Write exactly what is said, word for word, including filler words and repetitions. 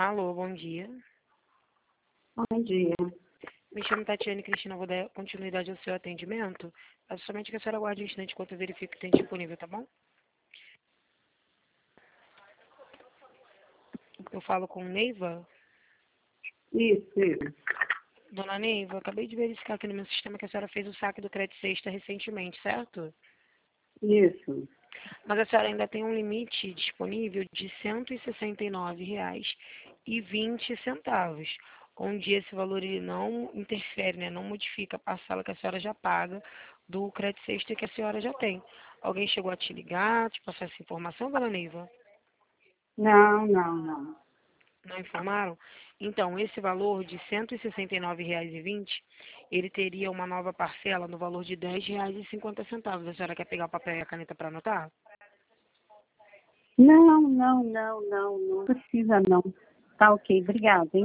Alô, bom dia. Bom dia. Me chamo Tatiane Cristina, vou dar continuidade ao seu atendimento. É somente que a senhora aguarde um instante enquanto eu verifico o que tem disponível, tá bom? Eu falo com Neiva. Isso, isso. Dona Neiva, eu acabei de verificar aqui no meu sistema que a senhora fez o saque do Crédito Sexta recentemente, certo? Isso. Mas a senhora ainda tem um limite disponível de cento e sessenta e nove reais e vinte centavos, onde esse valor ele não interfere, né, não modifica a parcela que a senhora já paga do crédito sexta que a senhora já tem. Alguém chegou a te ligar, te passar essa informação, dona Neiva? Não, não, não. Não informaram? Então, esse valor de cento e sessenta e nove reais e vinte, ele teria uma nova parcela no valor de dez reais e cinquenta centavos. A senhora quer pegar o papel e a caneta para anotar? Não, não, não, não, não precisa não. Tá ok, obrigada, hein?